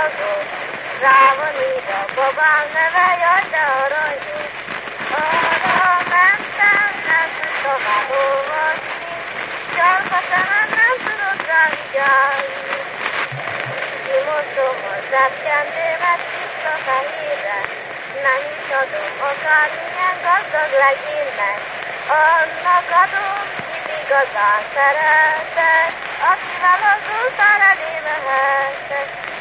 lovagok, rá van írva babám neve, jaj de aranyos. Arra mentem, nem tud tovább olvasni, csak a szemem nem tudott rá vigyázni. Kimosom a zsebkendőmet visszafehérre, nem is adom akármilyen gazdag legénynek, annak adom, kit igazán szeretek, akivel az után elé mehetek.